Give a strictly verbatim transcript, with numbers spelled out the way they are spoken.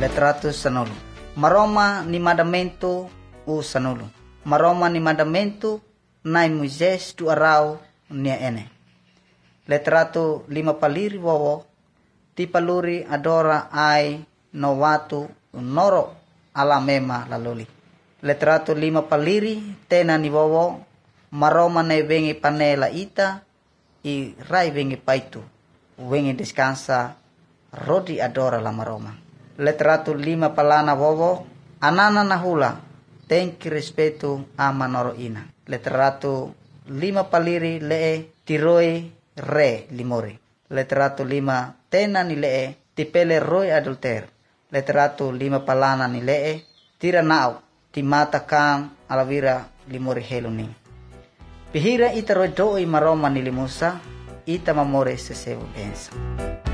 Letratu sanulu. Maroma ni mandamento u sanulu. Maroma ni mandamento nai Moises tu arau nia ene. Letratu lima paliri wowo ti paluri adora ai no watu noro ala mema laloli. Letratu lima paliri tena ni wowo maroma ne vengi panela ita i rai vengi paitu. Vengi descansa rodi adora la maroma. Letratu lima palana wowo anana nahula tenki respetu ama noro ina. Letratu lima paliri lee tiroi re limori. Letratu lima tena ni lee tipele roi adulter. Letratu lima palana ni lee tira nau timata kang alavira limori heluni. Pihira ita roi doi maroma ni limusa ita mamore sesewu bensa.